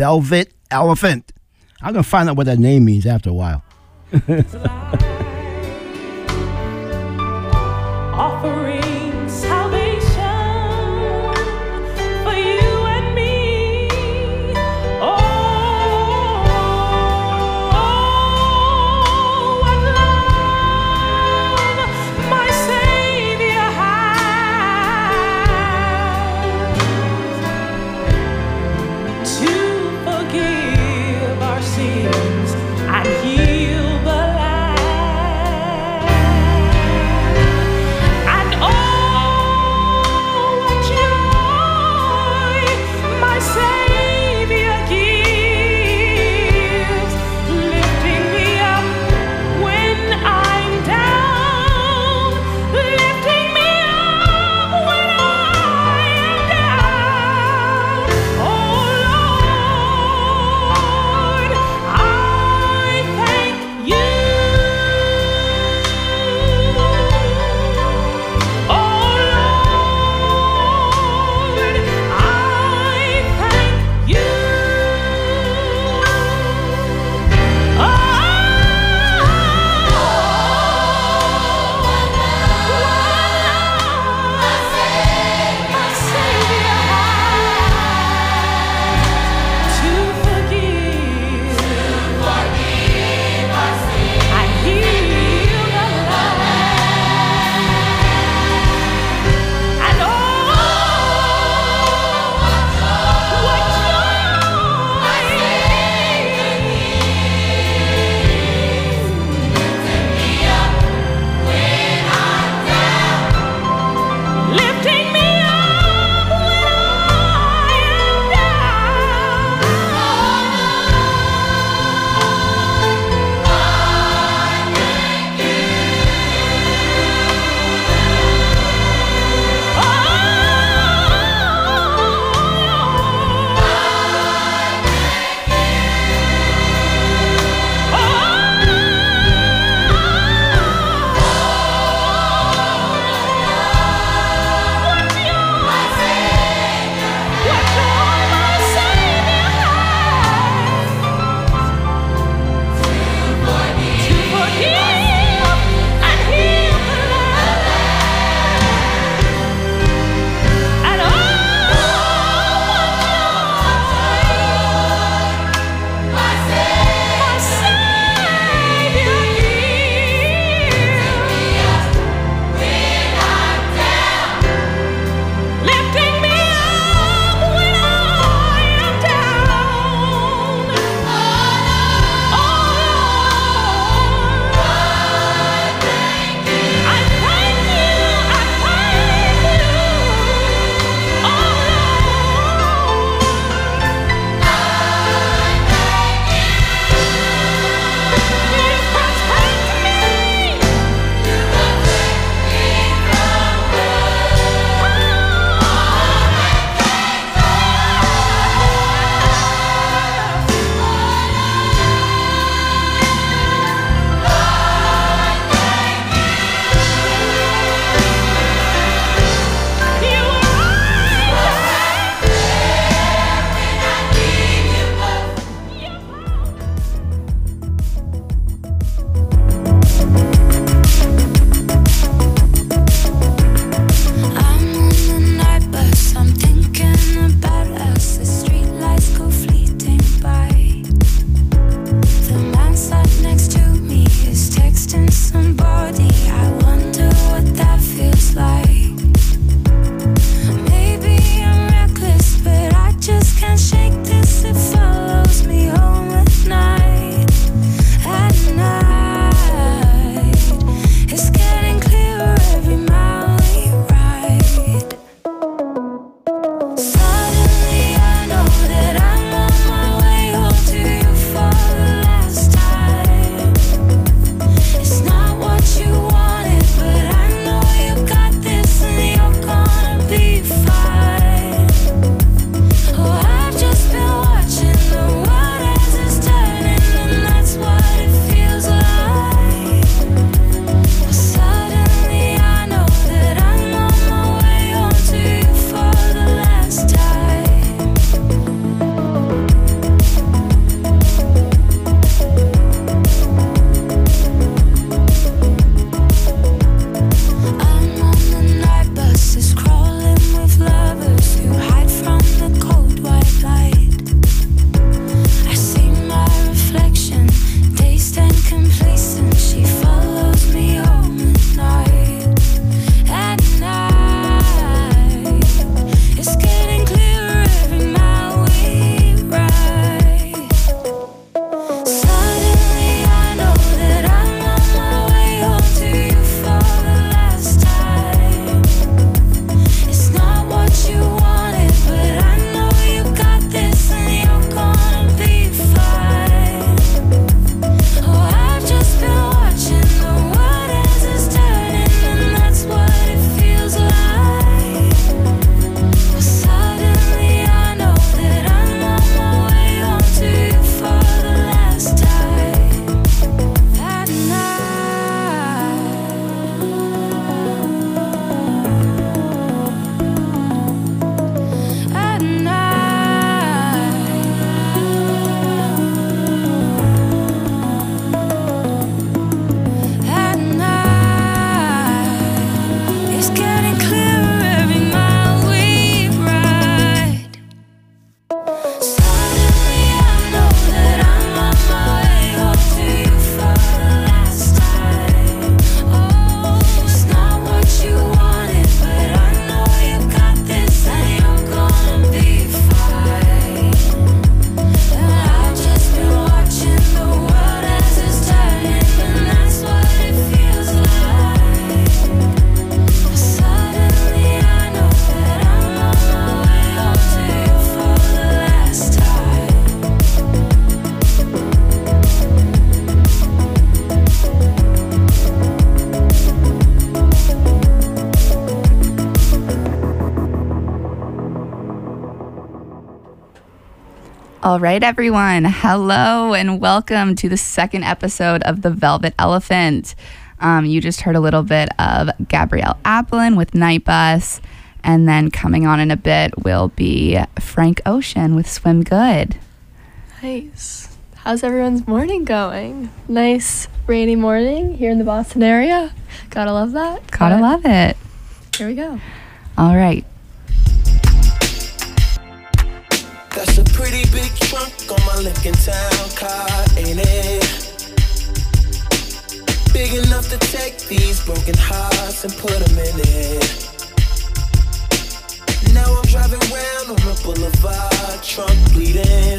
Velvet Elephant. I'm going to find out what that name means after a while. Offering salvation for you and me. Oh, what love my Savior has to forgive our sins and heal the land. And oh, what joy my Savior gives, lifting me up when I'm down, lifting me up when I am down. Oh Lord, I thank you. Oh Lord, I thank you. My Savior has to forgive and heal the land. And oh, what lifting me up when I am watching All right, everyone. Hello and welcome to the second episode of The Velvet Elephant. You just heard a little bit of Gabrielle Applin with Night Bus, and then coming on in a bit will be Frank Ocean with Swim Good. Nice. How's everyone's morning going? Nice rainy morning here in the Boston area. Gotta love that. Gotta love it. Here we go. All right. That's a pretty big trunk on my Lincoln Town car, ain't it? Big enough to take these broken hearts and put them in it. Now I'm driving round on the boulevard, trunk bleeding.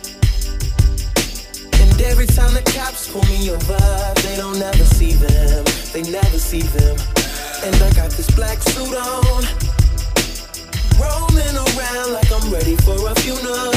And every time the cops pull me over, they don't ever see them. They never see them. And I got this black suit on, rolling around like I'm ready for a funeral.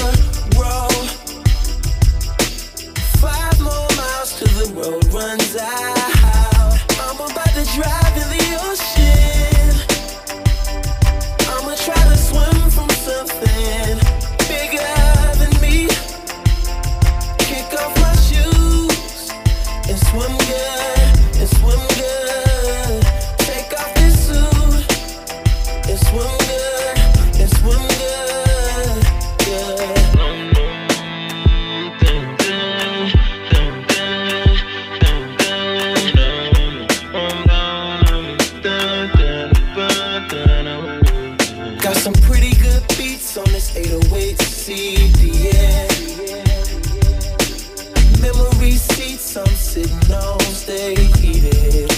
5 more miles till the road runs out. I'm about to drive in the ocean. I'ma try to swim from something bigger than me. Kick off my shoes and swim good, and swim good. Take off this suit and swim good, and swim good, yeah. Got some pretty good beats on this 808 CD, yeah. Memory seats I'm sitting on, stay heated.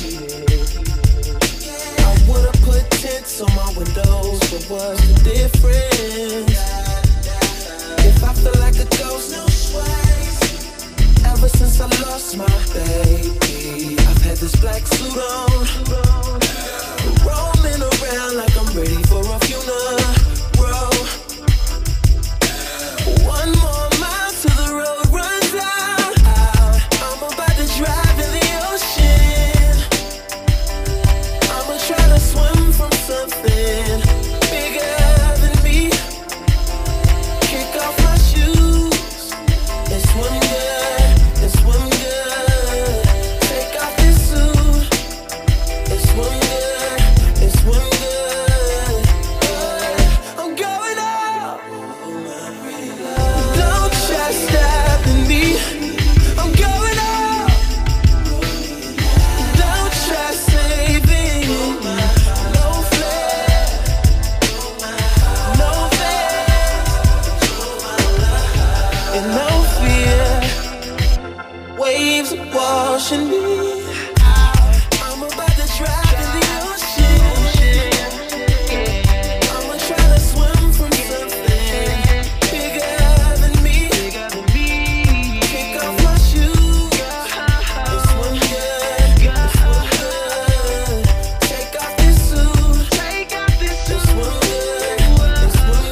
I would've put tints on my windows, but what's the difference? If I feel like a ghost, no sways. Ever since I lost my baby, I've had this black suit on, rolling around like I'm ready for a funeral. 1 more mile till the road runs out. I'm about to drive in the ocean. I'ma try to swim from something bigger than me. Kick off my shoes and swim good, and swim good. Take off this suit and swim good, and swim good. I'm going up. Don't try stopping me. I'm going up. Don't try saving me. No flare, no fear, and no fear. Waves washing me. I'm about to drive in the ocean. I'ma try to swim from something bigger than me. Kick off my shoes and swim good, and swim good. Take off this suit and swim good, and swim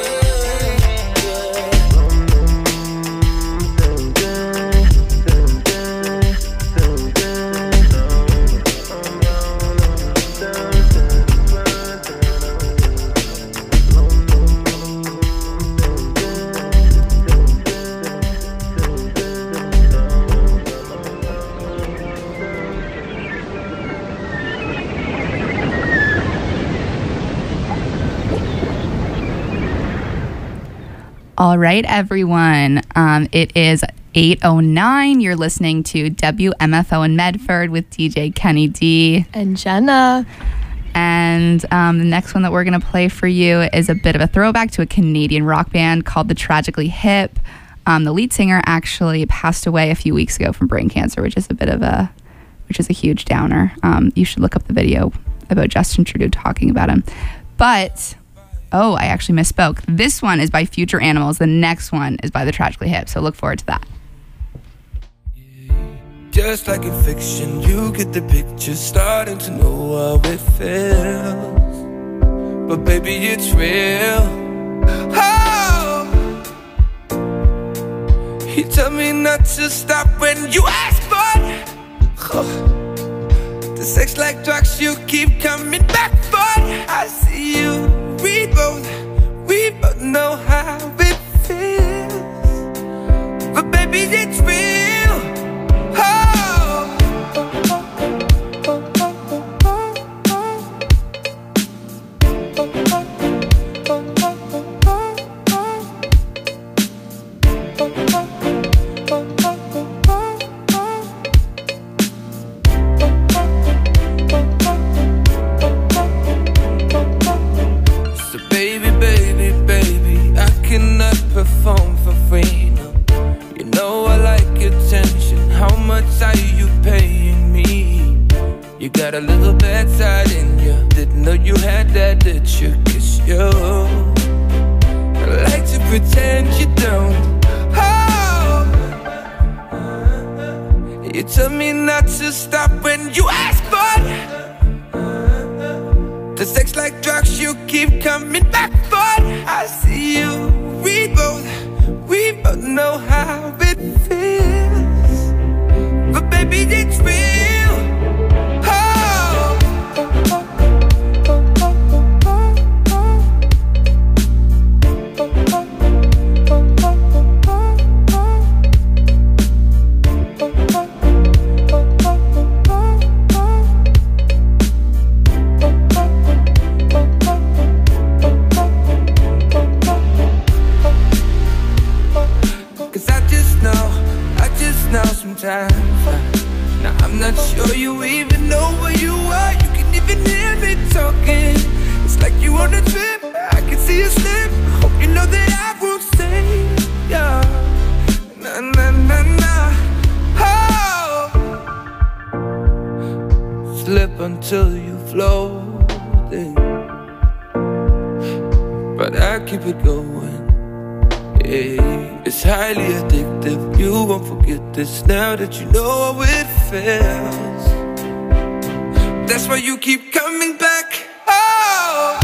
All right, everyone. It is 8:09. You're listening to WMFO in Medford with DJ Kenny D. And Jenna. And the next one that we're going to play for you is a bit of a throwback to a Canadian rock band called The Tragically Hip. The lead singer actually passed away a few weeks ago from brain cancer, which is a huge downer. You should look up the video about Justin Trudeau talking about him. But I actually misspoke. This one is by Future Animals. The next one is by The Tragically Hip. So look forward to that. Just like in fiction, you get the picture, starting to know how it feels. But baby, it's real. Oh, you tell me not to stop when you ask for it. The sex like drugs, you keep coming back for it. I see you, we both know how it feels. baby, it's real. Oh. So baby, baby, baby, I cannot perform for free, no. You know I like attention. How much are you paying me? You got a little bad side in you. Didn't know you had that, did you? 'Cause you like to pretend you don't. Oh, you tell me not to stop when you ask for it. The sex like drugs, you keep coming back for it. I see you, we both know how it feels. But baby, it's real. Oh. Cause I just know sometimes. Now I'm not sure you even know where you are. You can even hear me talking. It's like you on a trip, I can see you slip. Hope you know that I won't stay. Yeah. Nah, nah, nah, nah. Oh. Slip until you floating, but I keep it going. It's highly addictive. You won't forget this now that you know how it feels. That's why you keep coming back. Oh.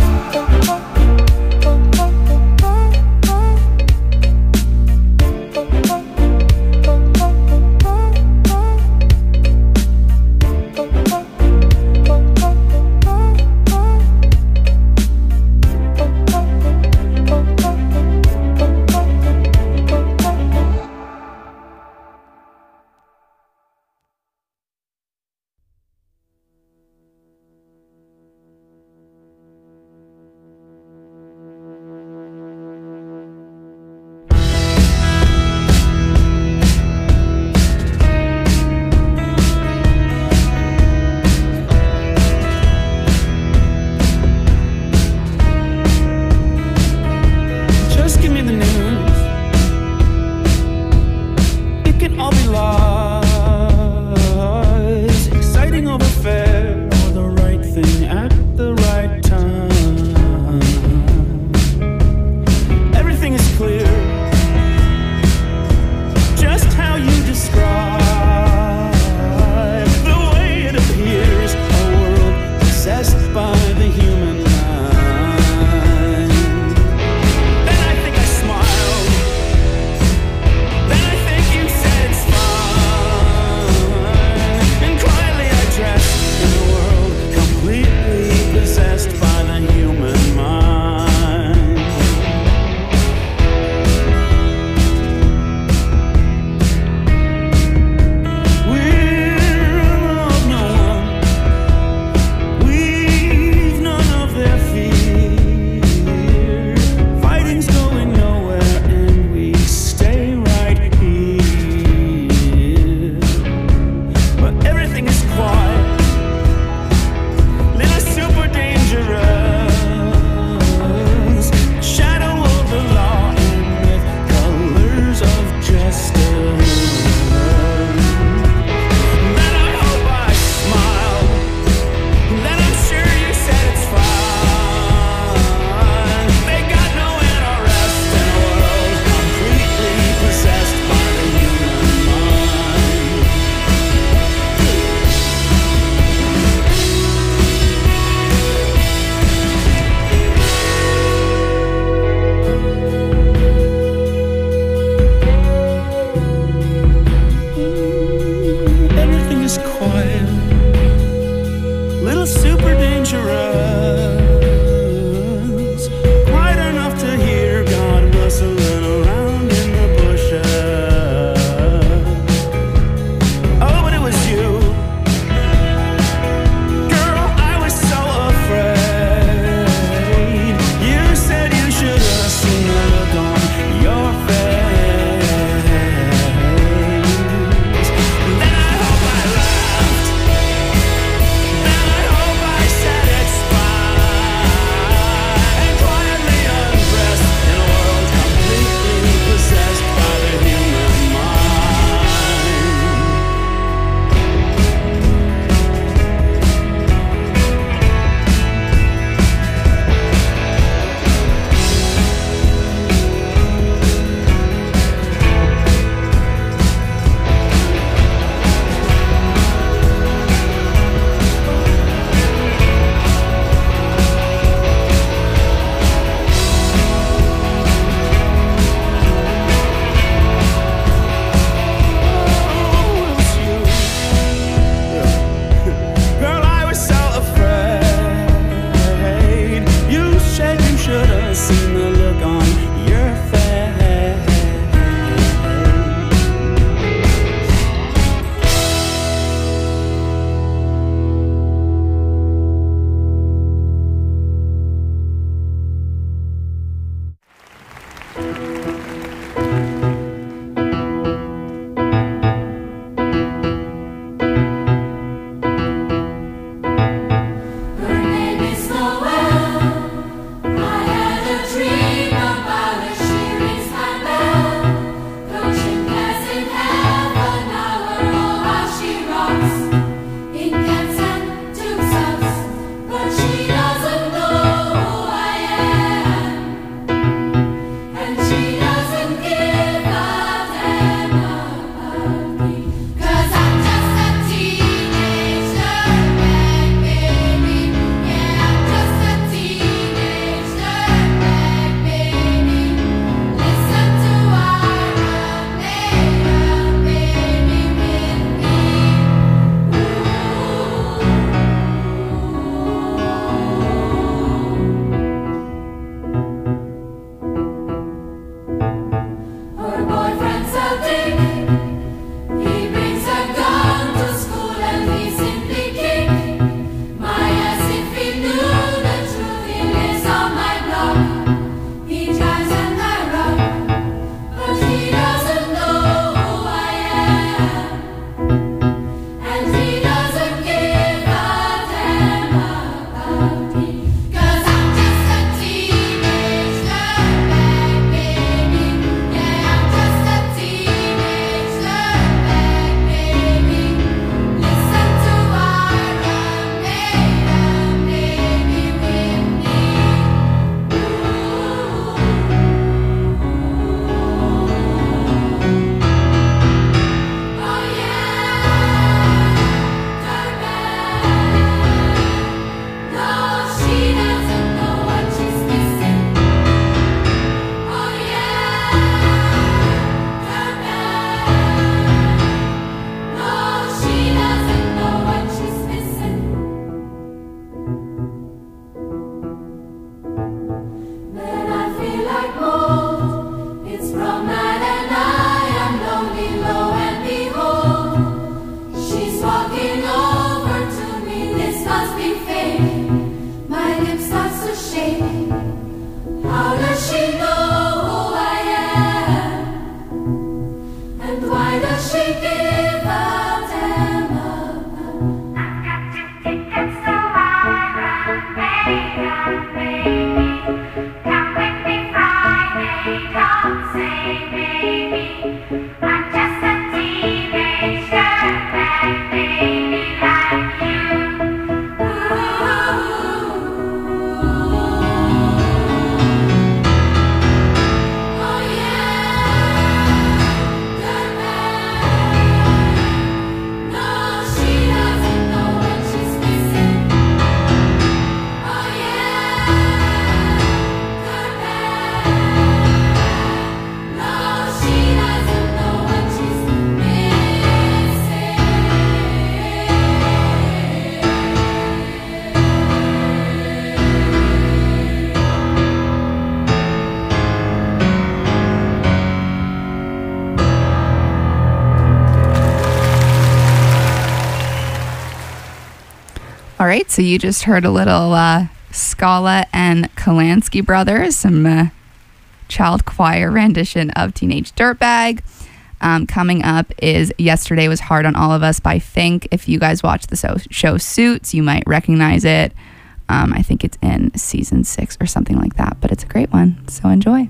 All right, so you just heard a little Scala and Kalansky Brothers, some child choir rendition of Teenage Dirtbag. Coming up is Yesterday Was Hard on All of Us by Fink. If you guys watch the show Suits, you might recognize it. I think it's in season 6 or something like that, but it's a great one, so enjoy.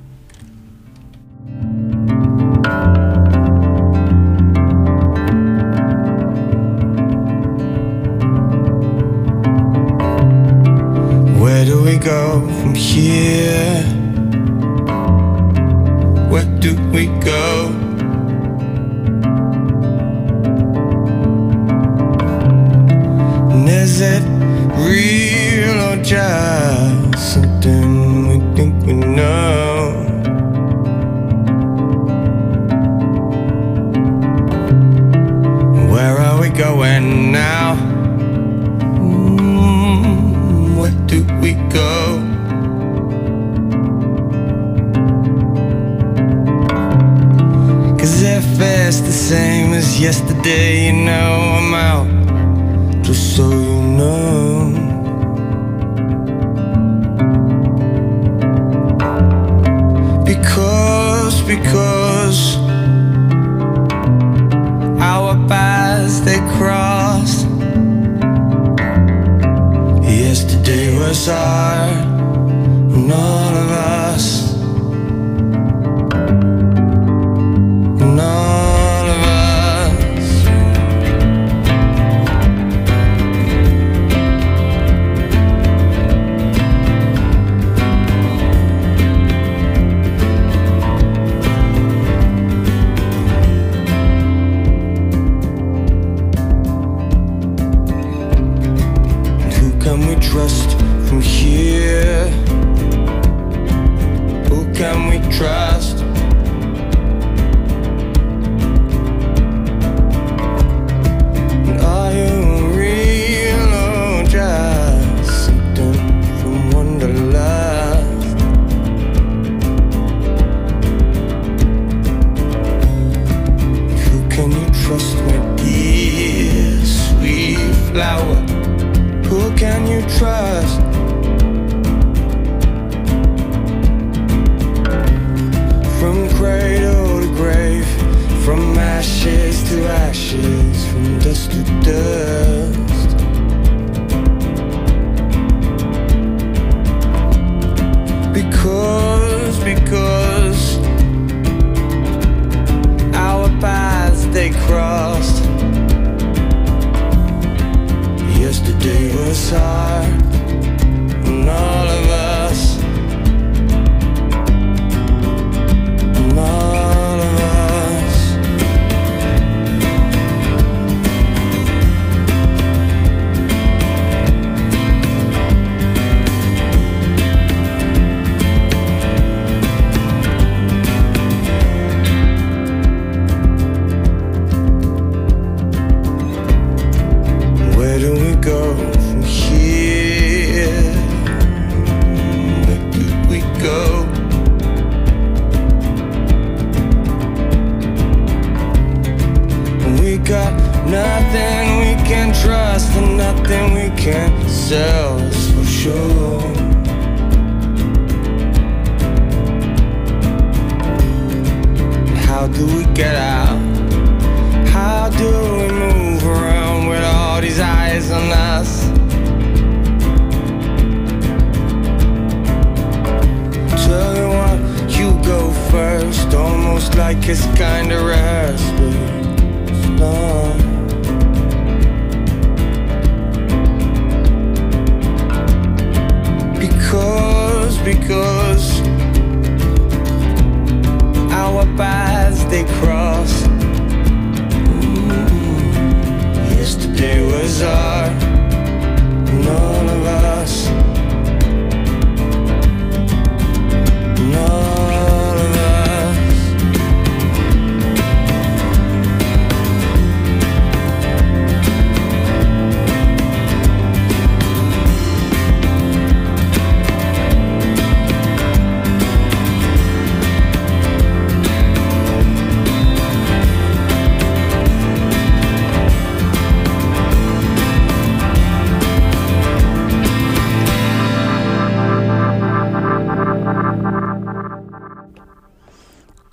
Where do we go from here? Where do we go? And is it real or just something we think we know? Where are we going now? Where do we go? Cause if it's the same as yesterday, you know I'm out, just so you know. Because our paths they crossed. Yesterday was hard on all of us, on all of us. And who can we trust from here? Who can we trust? And are you real or just something from Wonderlust? Who can you trust, my dear sweet flower? Who can you trust? From cradle to grave, from ashes to ashes, from dust to dust. Because our paths they crossed. Yesterday was hard on all of us, on all of us. Where do we go from here? Where do we go? We got nothing we can trust and nothing we can sell, that's for sure. And how do we get out? How do we move around with all these eyes on us? Tell me what, you go first, almost like it's kinda rehearsed, but it's not. Because our paths they cross. Yesterday was hard on all of us, on all of us.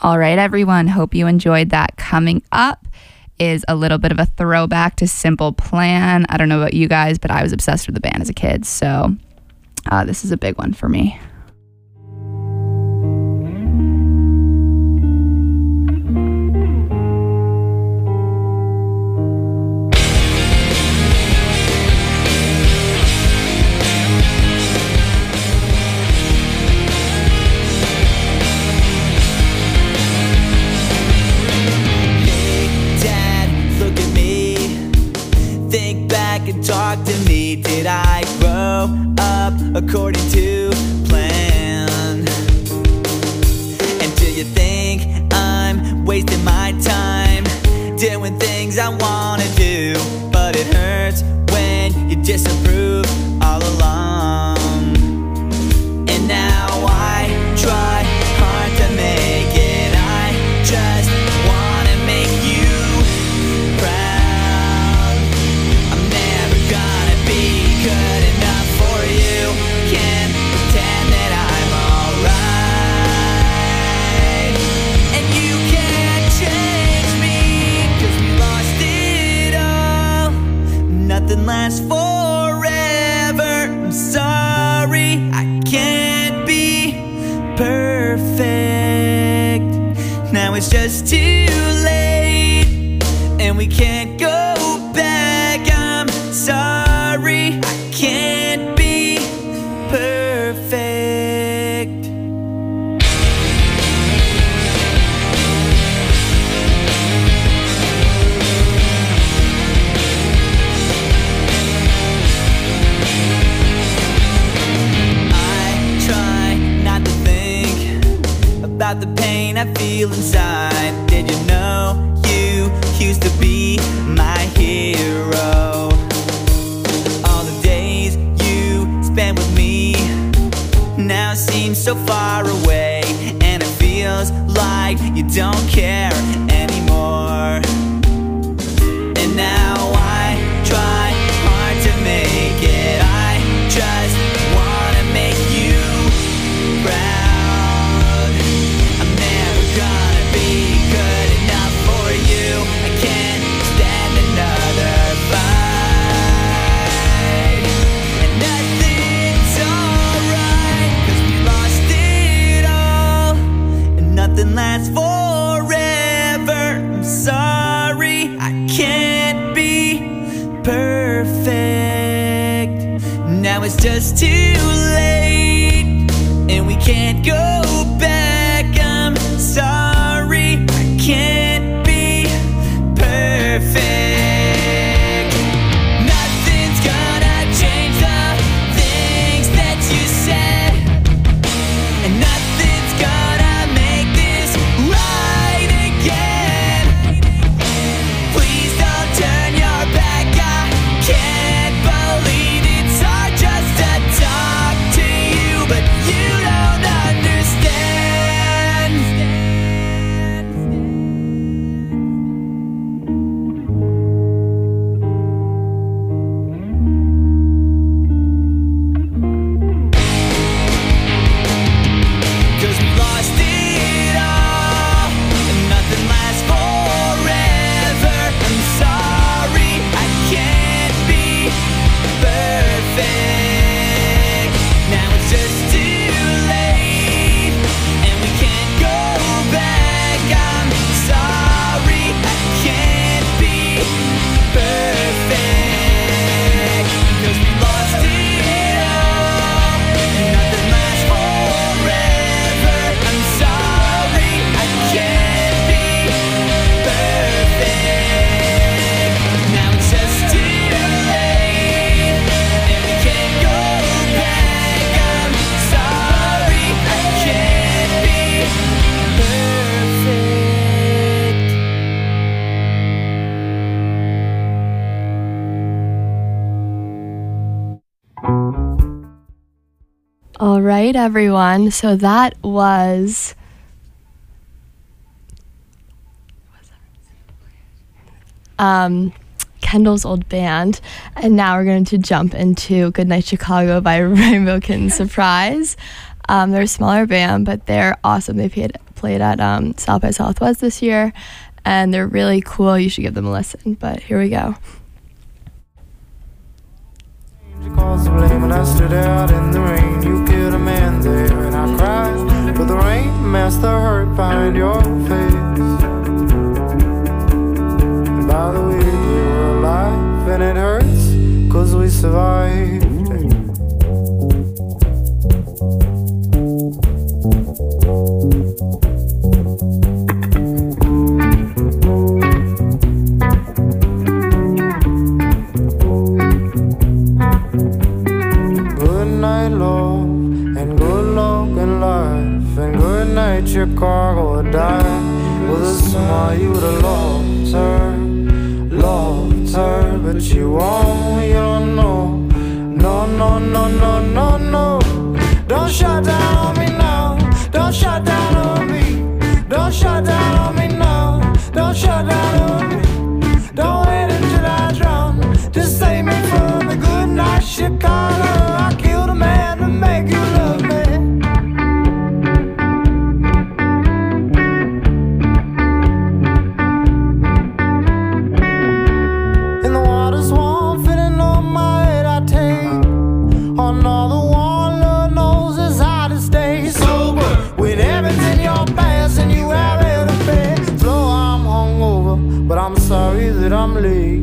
All right, everyone. Hope you enjoyed that. Coming up is a little bit of a throwback to Simple Plan. I don't know about you guys, but I was obsessed with the band as a kid. So this is a big one for me. Talk to me, did I grow up according to plan? And do you think I'm wasting my time doing things I wanna do? But it hurts when you disapprove all along. And now I try hard to make it, I just wanna make you proud. I'm never gonna be good enough for you, can't pretend that I'm alright. And you can't change me, 'cause we lost it all. Nothing lasts forever, I'm sorry, I can't be perfect. Now it's just too late, and we can't go back. I'm sorry, I can't be perfect. I try not to think about the pain I feel inside. Did you know you used to be my hero? All the days you spent with me now seem so far away, and it feels like you don't care anymore. And now I try hard to make it, I just wanna make you proud. I'm never gonna be good enough for you, I can't stand another fight. And nothing's alright, 'cause we lost it all. And nothing lasts forever, I'm sorry, I can't be perfect. Now it's just too late, and we can't go back. I'm sorry, I can't be perfect. Nothing's gonna change the things that you said, and nothing's gonna make this right again. Please don't turn your back, I can't believe it's hard just to talk to you, but you don't understand. Cause we lost it all, and nothing lasts forever. I'm sorry, I can't be perfect. Now it's just too late, and we can't go back. I'm sorry, I can't be perfect. Cause we lost it all, and nothing lasts forever. I'm sorry, I can't be perfect. Now it's just too late, and we can't go back. I'm sorry, I can't be perfect. All right, everyone. So that was Kendall's old band, and now we're going to jump into Goodnight Chicago by Rainbow Kitten Surprise. They're a smaller band, but they're awesome. They played at South by Southwest this year, and they're really cool. You should give them a listen. But here we go. You caused the blame when I stood out in the rain. You killed a man there, and I cried. But the rain masked the hurt behind your face. And by the way, you were alive, and it hurts, 'cause we survived. Chicago died with a smile. You would've loved her, but you won't. You don't know. No, no, no, no, no, no. Don't shut down on me now. Don't shut down on me. Don't shut down on me now. Don't shut down on me. Don't wait until I drown. Just save me from the good night Chicago. I killed a man to make you love me. I'm late.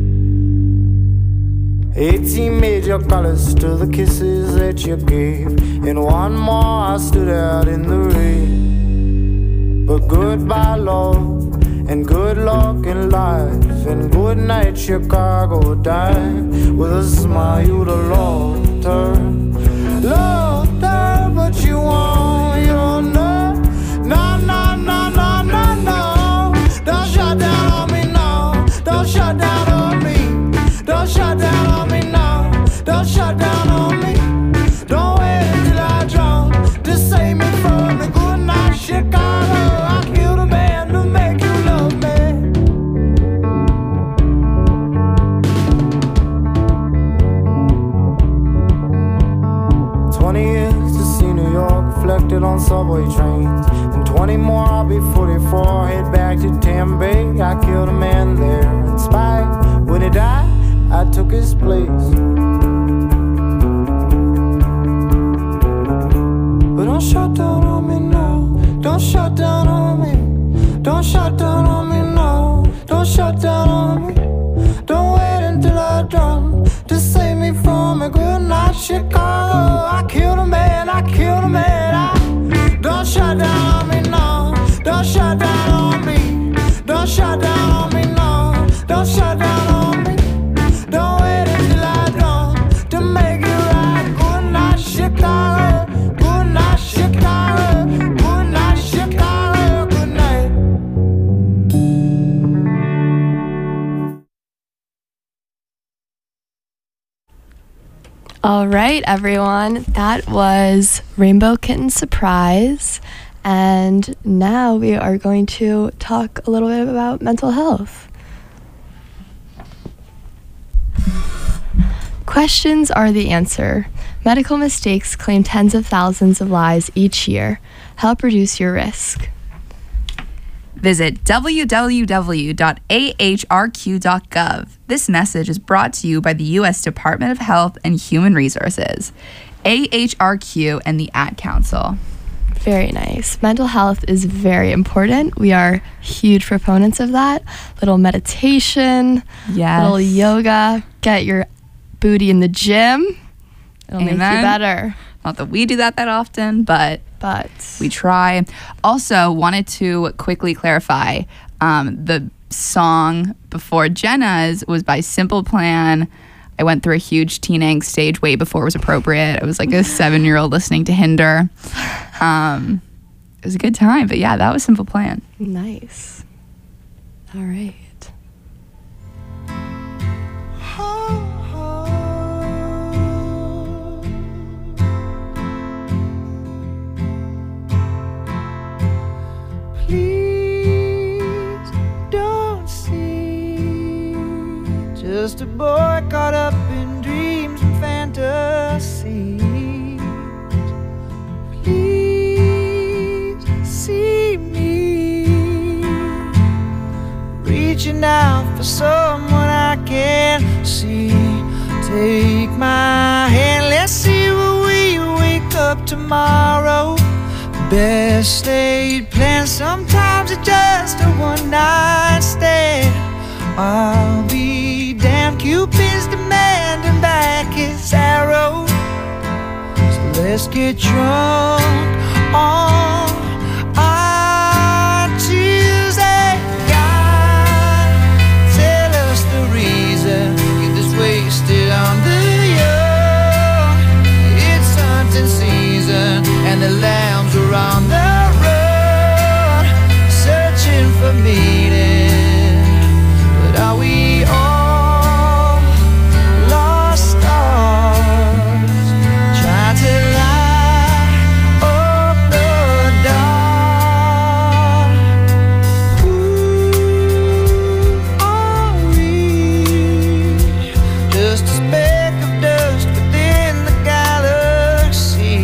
18 major colors to the kisses that you gave. And one more I stood out in the rain. But goodbye love, and good luck in life, and good night Chicago died with a smile. You'd have loved her, but you won't. You don't know. No, no, no, no, no, no. Don't shut down on me. Don't shut down on me. Don't shut down on me now. Don't shut down on me. Don't wait until I drown. Just save me from the good night Chicago. I killed a man to make you love me. 20 years to see New York reflected on subway trains. And 20 more I'll be 44. Head back to Tampa. I killed a man there. In spite, when he died, I took his place. But don't shut down on me now. Don't shut down on me. Don't shut down on me now. Don't shut down on me. Don't wait until I drown. Just save me from a good night Chicago. I killed a man. I killed a man. Don't shut down on me now. Don't shut down on me. Don't shut down on me now. Don't shut down on me. Don't wait until I drown to make it right. Good night Chicago. Good night Chicago. Good night Chicago. Good night. All right, everyone. That was Rainbow Kitten Surprise. And now we are going to talk a little bit about mental health. Questions are the answer. Medical mistakes claim tens of thousands of lives each year. Help reduce your risk. Visit www.ahrq.gov. This message is brought to you by the U.S. Department of Health and Human Resources, AHRQ, and the Ad Council. Very nice. Mental health is very important. We are huge proponents of that. Little meditation, Yes. little yoga. Get your booty in the gym. It'll make you Amen. better. Not that we do that often, but we try. Also, wanted to quickly clarify, the song before Jenna's was by Simple Plan. I went through a huge teen angst stage way before it was appropriate. I was like a 7-year-old listening to Hinder. It was a good time, but yeah, that was Simple Plan. Nice. All right. Please don't see just a boy caught up in dreams and fantasies. reaching out for someone I can see. Take my hand, let's see where we wake up tomorrow. Best laid plans, sometimes it's just a one-night stand. I'll be damned, Cupid's demanding back his arrow. So let's get drunk on Tuesday. God, tell us the reason you're this wasted on the young. It's hunting season and the lambs are on the run, searching for meaning. But are we all lost stars, trying to light up the dark? Who are we? Just a speck of dust within the galaxy.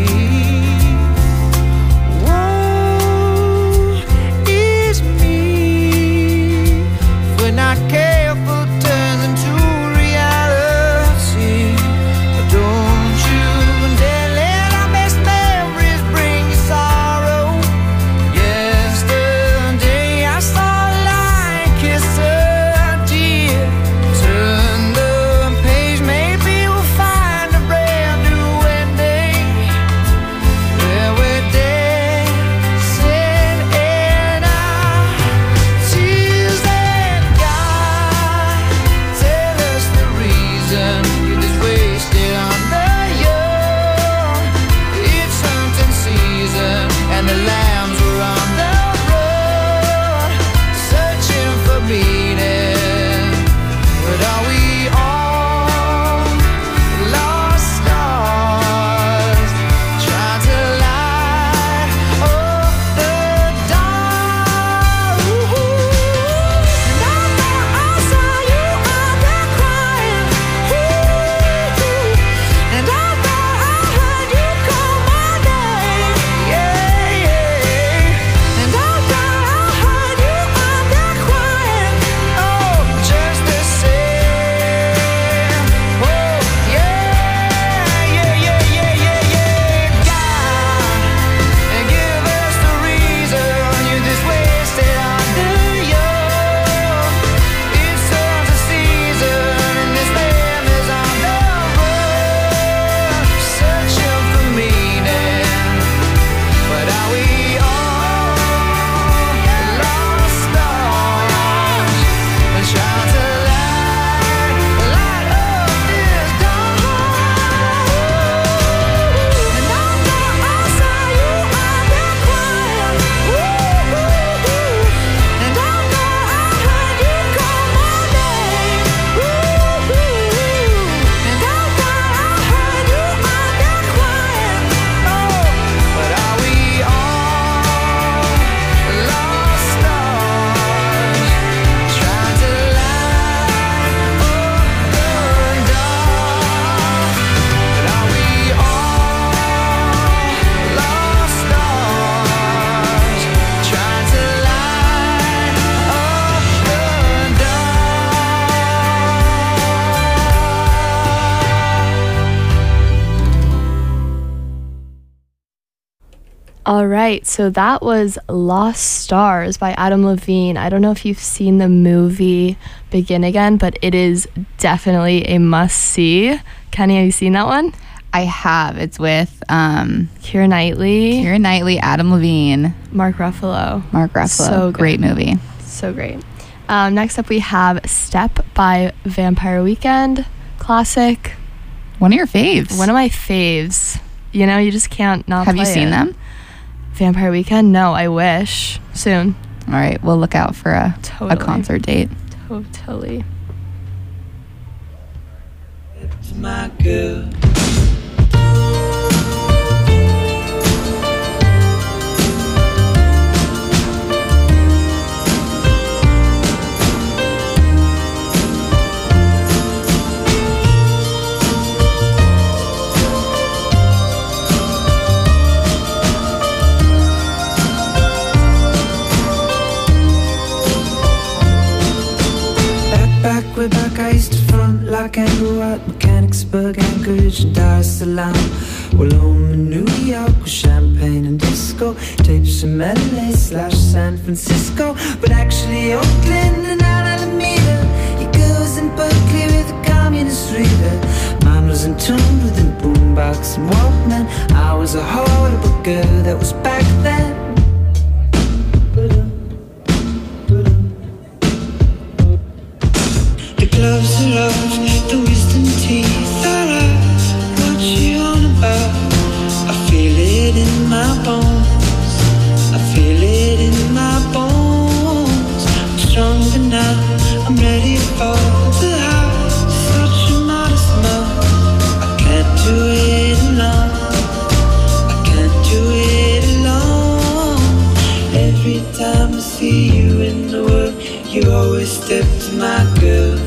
Woe is me if we're not careful, turns into reality. But don't you dare let our best memories bring you sorrow. Yesterday I saw a lion kiss a deer. Turn the page, maybe we'll find a brand new ending, where we're dancing in our Tuesday. God, tell us the reason you're this wasted on the young. It's hunting season and the lambs are on the run, searching for meaning. But are we all lost stars, trying to light up the dark? And I thought I saw you out there crying. And I thought I heard you call my name. Yeah, yeah. And I thought I heard you out there crying. Oh, just the same. Oh, yeah, yeah, yeah, yeah, yeah, yeah. God, and give us the reason you're this wasted on the young. It's such a season and this man is on the run, searching for meaning. But are we all lost stars, trying to light up this dark? And I thought I saw you out there crying. And I thought I heard you call my name. And I thought I heard you out there crying. Oh, but are we all lost stars, trying to light up the dark? But are we all lost stars, trying to light up the All right, so that was Lost Stars by Adam Levine. I don't know if you've seen the movie Begin Again, but it is definitely a must-see. Kenny, have you seen that one? I have. It's with Keira Knightley, Keira Knightley, Adam Levine, Mark Ruffalo. Mark Ruffalo. So good. Great movie. So great. Next up, we have Step by Vampire Weekend. Classic. One of your faves. One of my faves. You know, you just can't not Have play you seen it. them? Vampire Weekend? No, I wish. Soon. All right, we'll look out for a Totally. concert date. Totally. It's my girl. We're back, I used to front like Anglo at Mechanicsburg, Anchorage, and Dar es Salaam. Well, home in New York with champagne and disco, tapes from LA/San Francisco, but actually Oakland and Alameda. Your girls in Berkeley with a communist reader. Mine was in tune with a boombox and Walkman. I was a horrible girl, that was back then. Gloves are off, the wisdom teeth are out. What you on about? I feel it in my bones. I feel it in my bones. I'm stronger now, I'm ready for the house. Such a modest mouth. I can't do it alone. I can't do it alone. Every time I see you in the world, you always step to my girl.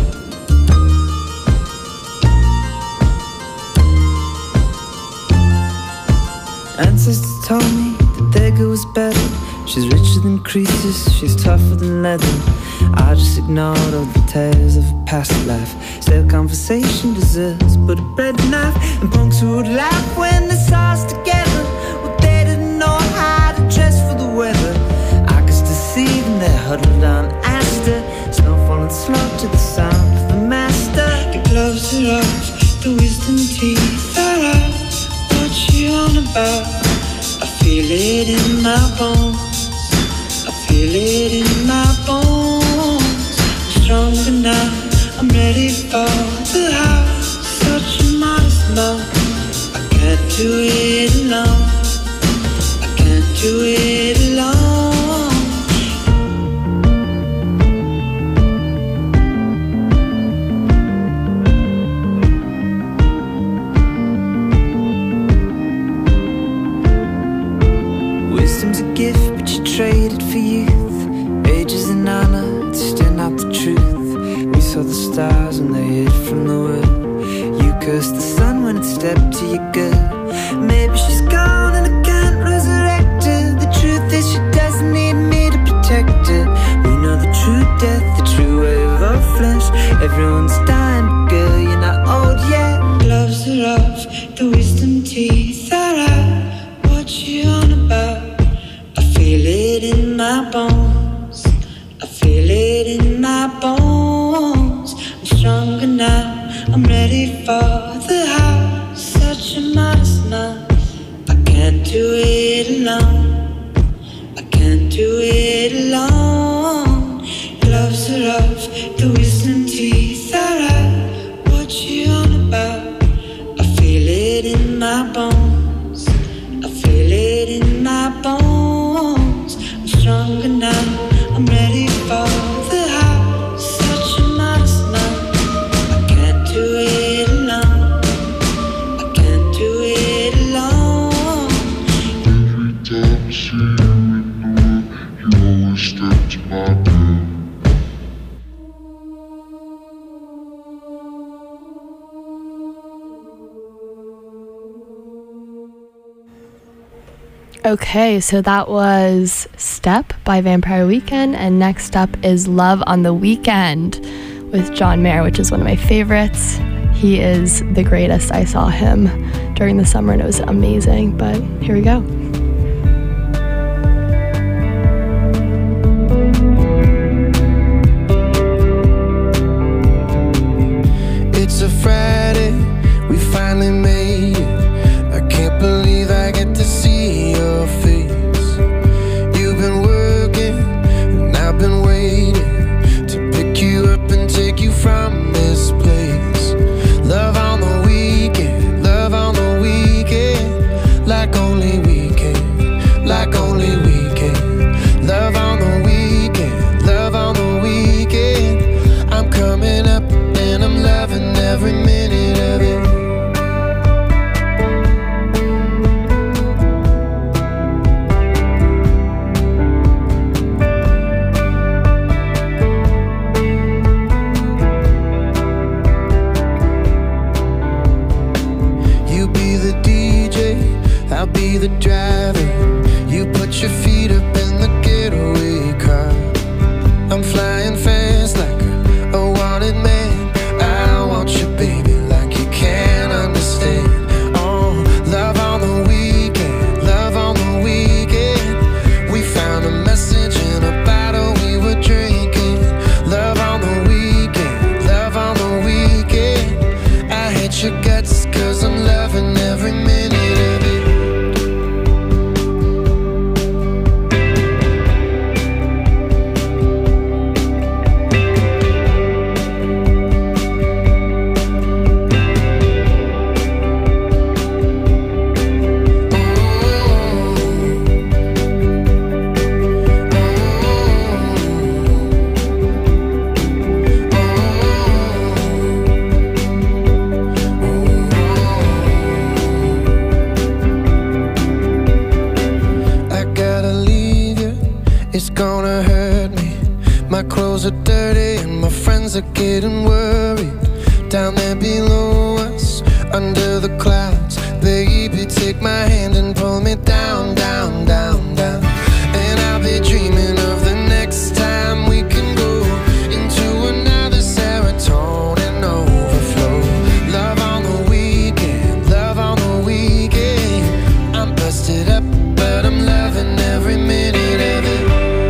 Ancestors told me that their girl was better. She's richer than Croesus, she's tougher than leather. I just ignored all the tales of a past life. Still conversation deserves but a bread knife. And punks who would laugh when they saw us together. Well, they didn't know how to dress for the weather. I could still see them there huddled on Astor. Snow falling slow to the sound of the master. The gloves are off, the wisdom teeth are out. What you on about? I feel it in my bones. I feel it in my bones. I'm stronger now, I'm ready for the house. Such a modest mouth. I can't do it alone. I can't do it alone. Wisdom's a gift, but you trade it for youth. Ages and honor, it's still not the truth. We saw the stars when they hid from the world. You cursed the sun when it stepped to your gut. Maybe she's gone and I can't resurrect her. The truth is she doesn't need me to protect her. We know the true death, the true wave of flesh. Everyone's dying, but girl, you're not old yet. Gloves are off, the wisdom teeth are out. What you on about? I feel it in my bones. I feel it in my bones. I'm stronger now, I'm ready for the house. Such a modest mouth. I can't do it alone. I can't do it alone. Gloves are off, the wisdom teeth are out. What you on about? I feel it in my bones. I feel it in my bones. I'm stronger now, I'm ready for the house. Such a modest mouth. I can't do it alone. I can't do it alone. Every time I see you in the world, you always step to my girl. Okay, so that was Step by Vampire Weekend, and next up is Love on the Weekend with John Mayer, which is one of my favorites. He is the greatest. I saw him during the summer and it was amazing, but here we go. It's a Friday, we finally made it. I can't believe I get to see your face. You've been working and I've been waiting to pick you up and take you from this place. Love on the weekend, love on the weekend, like only we can, like only we can. Love on the weekend, love on the weekend. I'm coming up and I'm loving every minute of it. You be the DJ, I'll be the driver. You put your feet up in the getaway car. I'm flying fast like a clothes are dirty and my friends are getting worried. Down there below us, under the clouds, baby, take my hand and pull me down, down, down, down. And I'll be dreaming of the next time we can go into another serotonin overflow. Love on the weekend, love on the weekend. I'm busted up, but I'm loving every minute of it.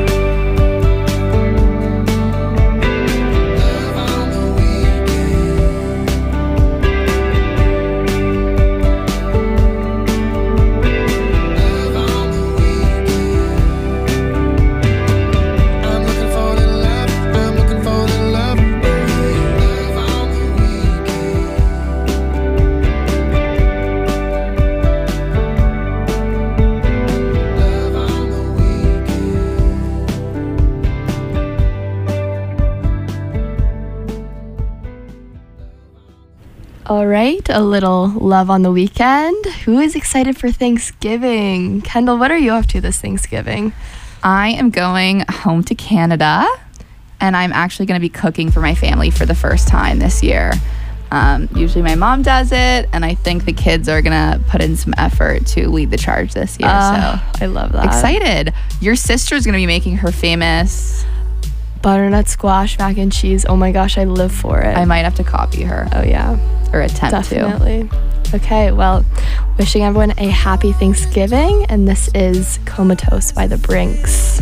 All right, a little love on the weekend. Who is excited for Thanksgiving? Kendall, what are you up to this Thanksgiving? I am going home to Canada, and I'm actually going to be cooking for my family for the first time this year. Usually my mom does it, and I think the kids are going to put in some effort to lead the charge this year. So I love that. excited. Your sister's going to be making her famous... Butternut squash mac and cheese. Oh my gosh, I live for it. I might have to copy her. Oh yeah. Or attempt to. Definitely. Okay, well, wishing everyone a happy Thanksgiving, and this is Comatose by the Brinks.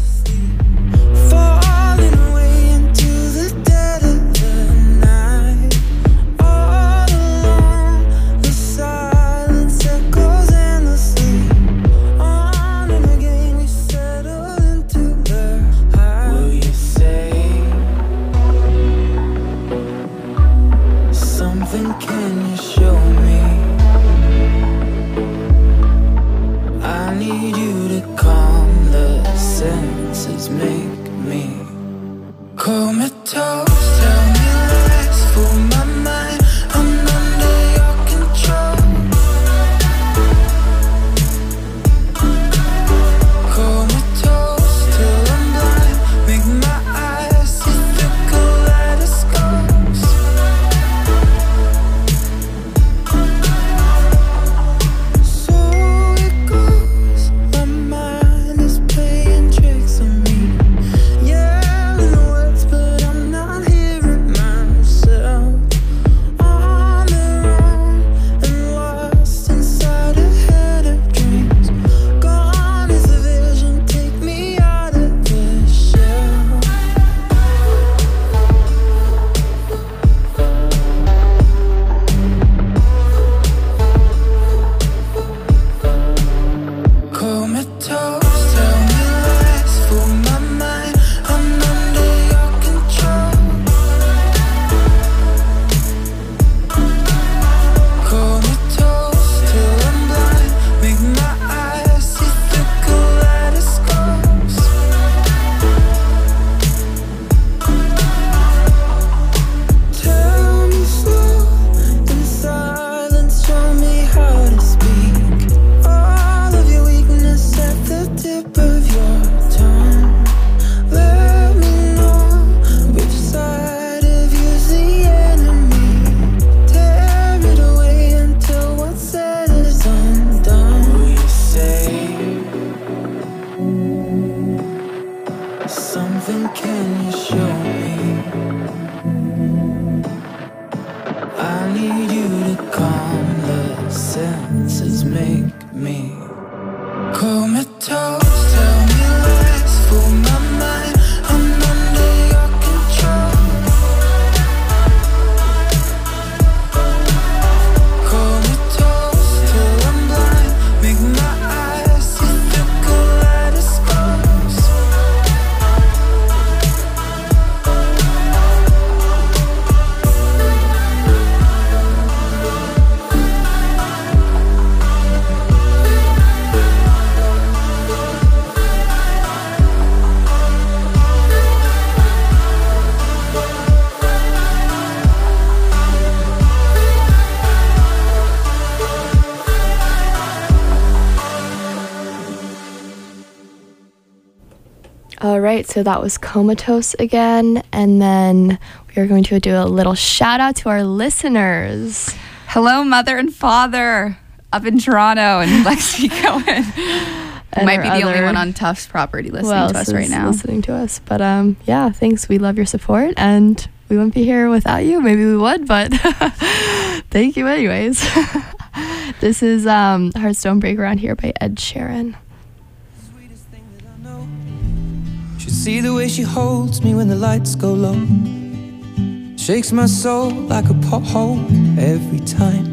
Falling away into the dead of the night. All alone, the silence echoes endlessly. On and again we settle into the high. Will you say something? Can you show me? I need you to calm the senses, make me comatose. Tell me lies for my mind. I'm under your control. Comatose till I'm blind. Make my eyes see through kaleidoscopes. So it goes. My mind is playing tricks on me. Yelling words, but I'm not hearing right, so that was Comatose again. And then we are going to do a little shout out to our listeners. Hello, mother and father up in Toronto and Lexi Cohen. And Might be our the only other- one on Tufts property Who listening else to us is right now. listening to us. But yeah, thanks. We love your support, and we wouldn't be here without you. Maybe we would, but thank you anyways. This is Hearthstone Break Around Here by Ed Sheeran. Sweetest thing that I know. Should see the way she holds me when the lights go low. Shakes my soul like a pothole every time.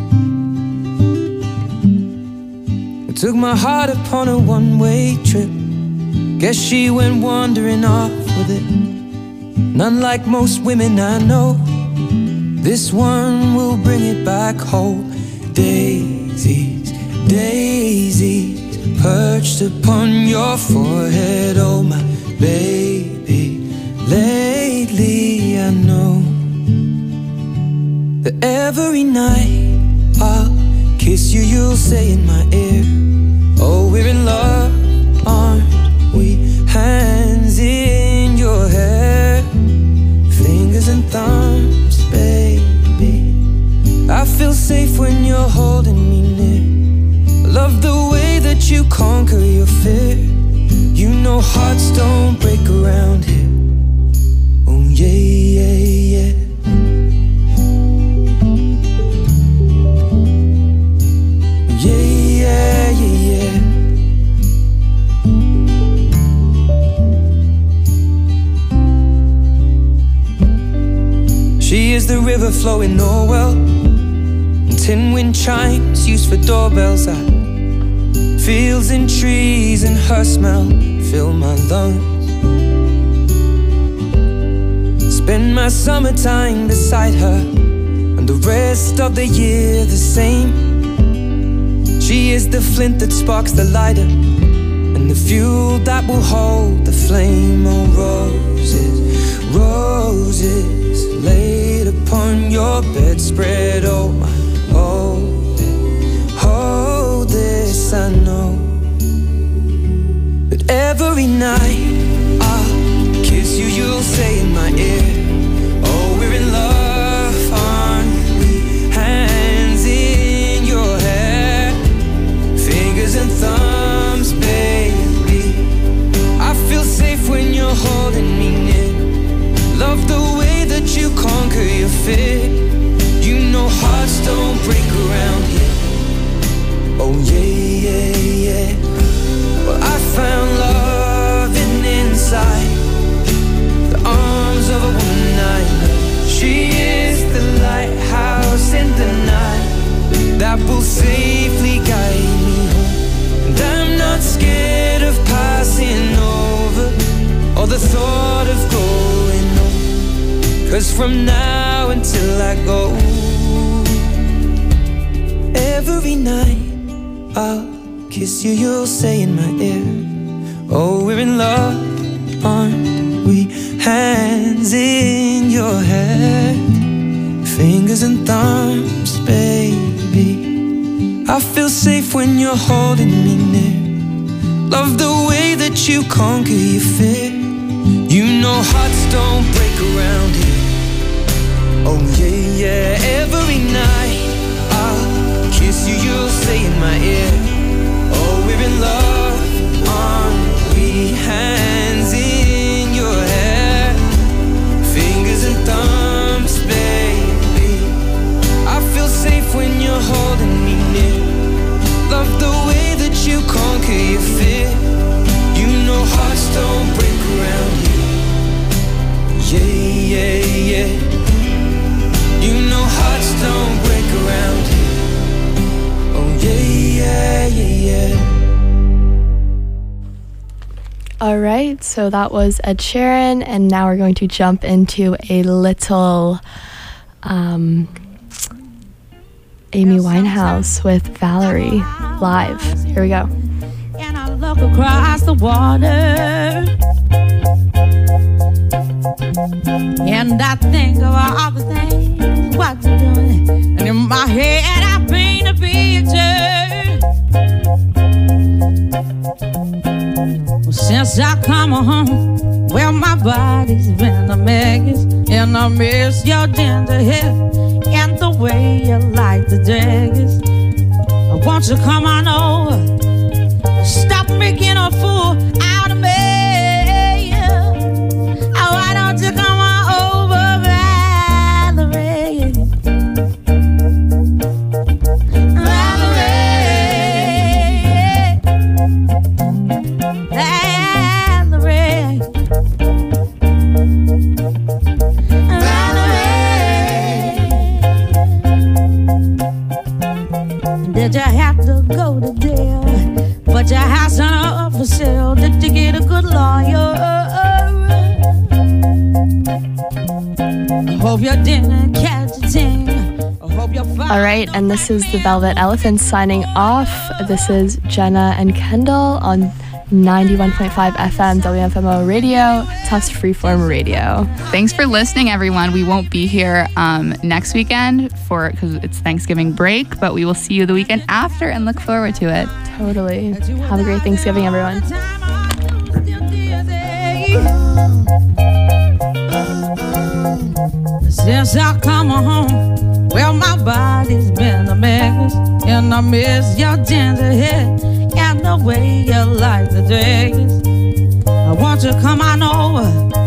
It took my heart upon a one-way trip. Guess she went wandering off with it. None like most women I know. This one will bring it back home. Daisies, daisies, perched upon your forehead. Oh my baby, lately I know that every night I'll kiss you, you'll say in my ear, oh, we're in love, aren't we? Hands in your hair, fingers and thumbs, baby. I feel safe when you're holding me near. I love the way that you conquer your fear. You know hearts don't break around here. Oh yeah, yeah, yeah. Yeah, yeah, yeah, yeah. She is the river flowing Norwell, and tin wind chimes used for doorbells at fields and trees, and her smell fill my lungs. Spend my summertime beside her, and the rest of the year the same. She is the flint that sparks the lighter, and the fuel that will hold the flame. Oh, roses, roses laid upon your bedspread. Oh, my, hold it, hold this. I know that every night I'll kiss you, you'll say in my ear, oh, we're in love, aren't we? Hands in your hair, fingers and thumbs, baby. I feel safe when you're holding me near. Love the way that you conquer your fear. You know hearts don't break around here. Oh yeah, yeah, yeah. Well, I found love inside the arms of a woman I know. She is the lighthouse in the night that will safely guide me home. And I'm not scared of passing over, or the thought of growing old. 'Cause from now until I go, every night I'll kiss you, you'll say in my ear, oh, we're in love, aren't we? Hands in your hair, fingers and thumbs, baby. I feel safe when you're holding me near. Love the way that you conquer your fear. You know hearts don't break around here. Oh yeah, yeah. Every night I'll kiss you, you'll say in my ear, oh, we're in love, aren't we? Hands in your hair, fingers and thumbs, baby. I feel safe when you're holding me near. Love the way that you conquer your fear. You know hearts don't break around here. Yeah, yeah, yeah. You know hearts don't break around here. Oh yeah, yeah, yeah, yeah. All right, so that was Ed Sheeran, and now we're going to jump into a little Amy Winehouse with Valerie live. Here we go. And I look across the water, and I think of all the things what you're doing, and in my head I paint a picture. Since I come home, well, my body's been a mess, and I miss your ginger hair and the way you like the daggers. Won't you come on over? Stop making a fool out of me. Why don't you come on over, Valerie? Did you have to go to jail? But your house on up for sale. Did you get a good lawyer? I hope you didn't catch a thing. I hope you're fine. All right, and this is the Velvet Elephants signing off. This is Jenna and Kendall on 91.5 FM WFMO Radio, Tufts Freeform Radio. Thanks for listening, everyone. We won't be here next weekend because it's Thanksgiving break, but we will see you the weekend after and look forward to it. Totally. Have a great Thanksgiving, everyone. Since I come home, well, my body's been a mess, and I miss your ginger hair and the way you like the days. I want you to come on over.